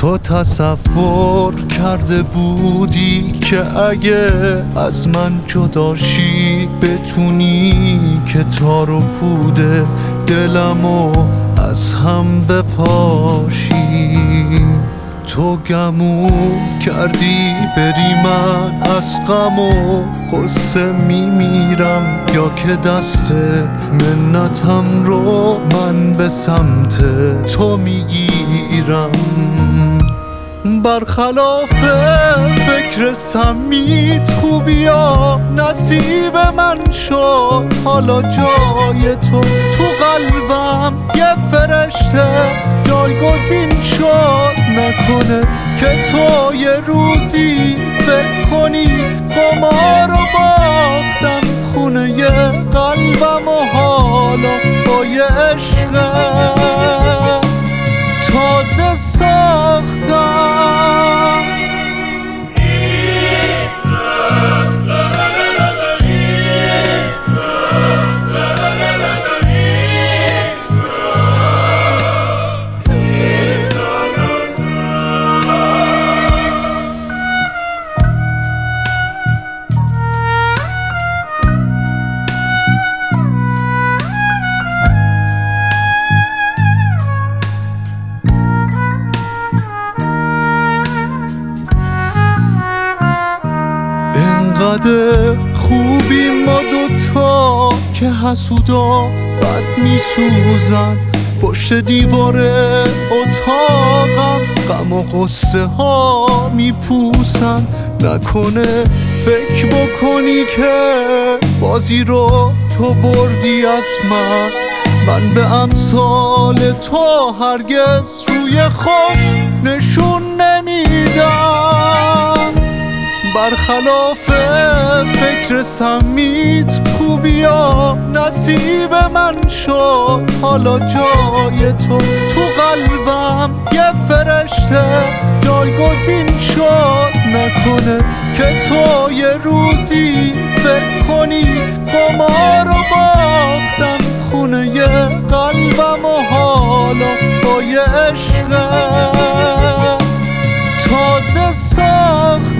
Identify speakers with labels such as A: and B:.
A: تو تصور کرده بودی که اگه از من جداشی بتونی که تار و پود دلمو از هم بپاشی. تو گمو کردی بری، من از غم و غصه میمیرم، یا که دست منتم رو من به سمت تو میگیرم. برخلاف فکر سمیت خوبیا نصیب من شد، حالا جای تو قلبم یه فرشته جایگزین شد. نکنه که تو یه روزی فکر کنی قمار رو باختم خونه یه قلبم و حالا با یه عشق تازه ساختم. انقدر خوبی ما دوتا که حسودا بد میسوزن، پشت دیوار اتاقم غم و غصه ها میپوسن. نکنه فکر بکنی که بازی رو تو بردی از من به امثال تو هرگز روی خوش نشون نمیدم. برخلاف فکر سمیت خوبیا نصیب من شد، حالا جای تو قلبم یه فرشته جایگزین شد. نکنه که تو یه روزی فکر کنی قمار رو باختم خونه یه قلبم و حالا با یه عشق تازه ساخت.